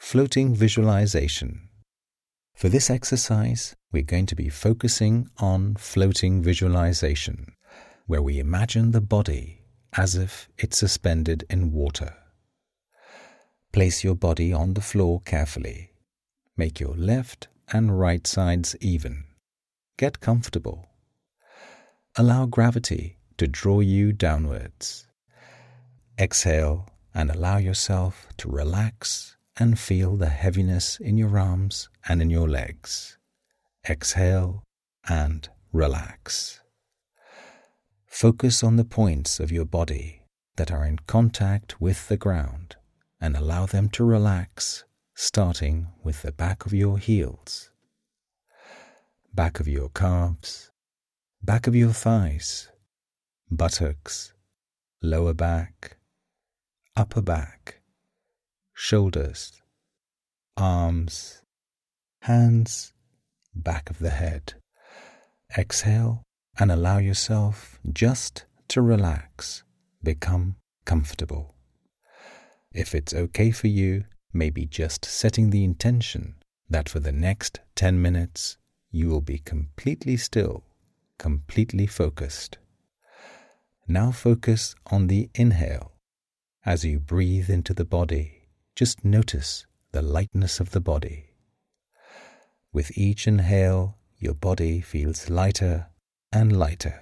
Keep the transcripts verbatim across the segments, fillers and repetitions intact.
floating visualization. For this exercise, we're going to be focusing on floating visualization, where we imagine the body as if it's suspended in water. Place your body on the floor carefully. Make your left and right sides even. Get comfortable. Allow gravity to draw you downwards. Exhale and allow yourself to relax and feel the heaviness in your arms and in your legs. Exhale and relax. Focus on the points of your body that are in contact with the ground and allow them to relax, starting with the back of your heels, back of your calves, back of your thighs, buttocks, lower back, upper back, shoulders, arms, hands, back of the head. Exhale and allow yourself just to relax, become comfortable. If it's okay for you, maybe just setting the intention that for the next ten minutes you will be completely still, completely focused. Now focus on the inhale. As you breathe into the body, just notice the lightness of the body. With each inhale, your body feels lighter and lighter.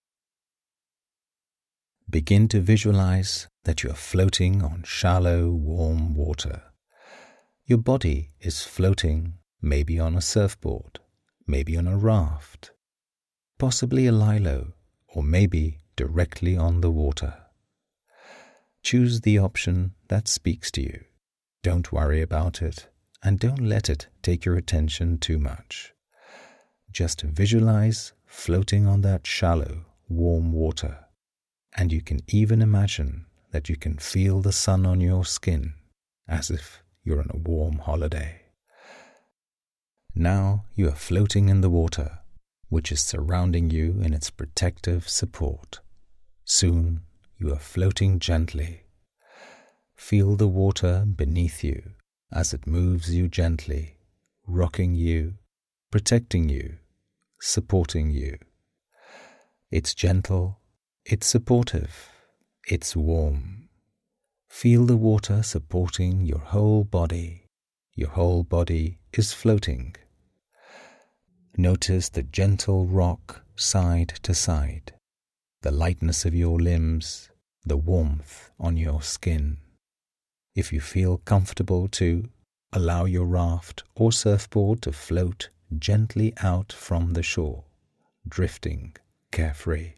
Begin to visualize that you are floating on shallow, warm water. Your body is floating, maybe on a surfboard, maybe on a raft, possibly a lilo, or maybe directly on the water. Choose the option that speaks to you. Don't worry about it, and don't let it take your attention too much. Just visualize floating on that shallow, warm water, and you can even imagine that you can feel the sun on your skin as if you're on a warm holiday. Now you are floating in the water, which is surrounding you in its protective support. Soon you are floating gently. Feel the water beneath you as it moves you gently, rocking you, protecting you, supporting you. It's gentle, it's supportive, it's warm. Feel the water supporting your whole body. Your whole body is floating. Notice the gentle rock side to side, the lightness of your limbs, the warmth on your skin. If you feel comfortable to, allow your raft or surfboard to float gently out from the shore, drifting carefree.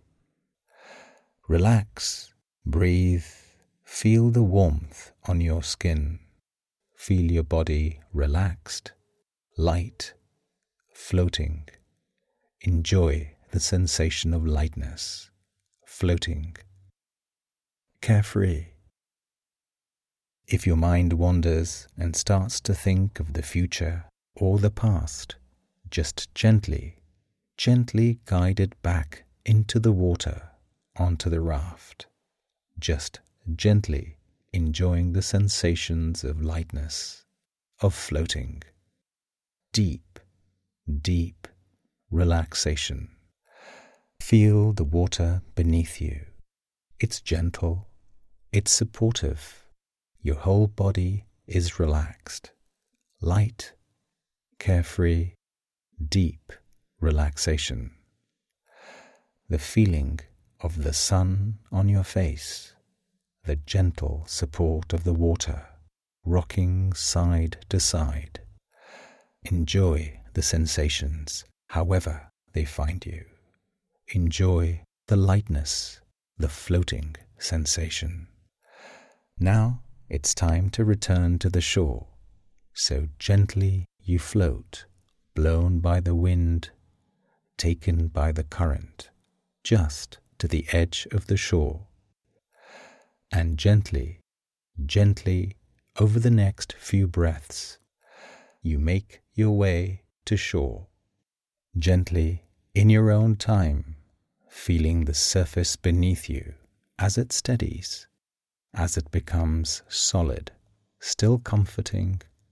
Relax, breathe, feel the warmth on your skin. Feel your body relaxed, light, floating. Enjoy the sensation of lightness, floating, carefree. If your mind wanders and starts to think of the future or the past, just gently, gently guide it back into the water, onto the raft. Just gently enjoying the sensations of lightness, of floating. Deep, deep relaxation. Feel the water beneath you. It's gentle, it's supportive. Your whole body is relaxed, light, carefree, deep relaxation. The feeling of the sun on your face, the gentle support of the water, rocking side to side. Enjoy the sensations, however they find you. Enjoy the lightness, the floating sensation. Now it's time to return to the shore, so gently you float, blown by the wind, taken by the current, just to the edge of the shore. And gently, gently, over the next few breaths, you make your way to shore. Gently, in your own time, feeling the surface beneath you as it steadies, as it becomes solid, still comforting,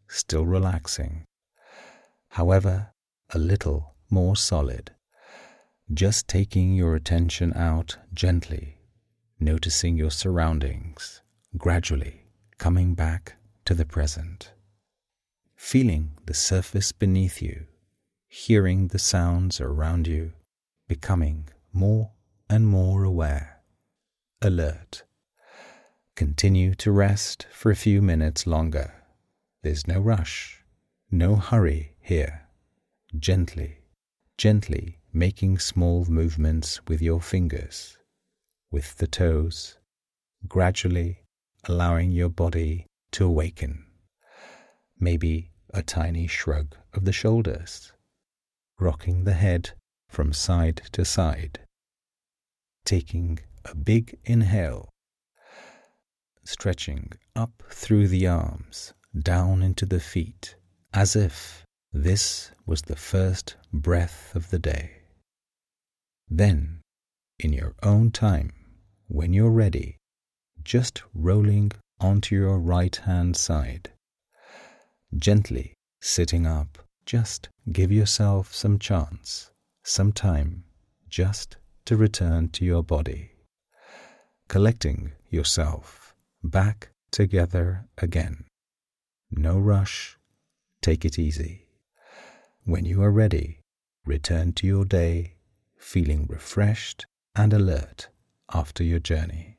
still relaxing, however, a little more solid. Just taking your attention out gently, noticing your surroundings, gradually coming back to the present. Feeling the surface beneath you, hearing the sounds around you, becoming more and more aware, alert. Continue to rest for a few minutes longer. There's no rush, no hurry here. Gently, gently making small movements with your fingers, with the toes, gradually allowing your body to awaken. Maybe a tiny shrug of the shoulders, rocking the head from side to side, taking a big inhale, stretching up through the arms, down into the feet, as if this was the first breath of the day. Then, in your own time, when you're ready, just rolling onto your right-hand side. Gently sitting up, just give yourself some chance, some time, just to return to your body. Collecting yourself back together again. No rush, take it easy. When you are ready, return to your day, feeling refreshed and alert after your journey.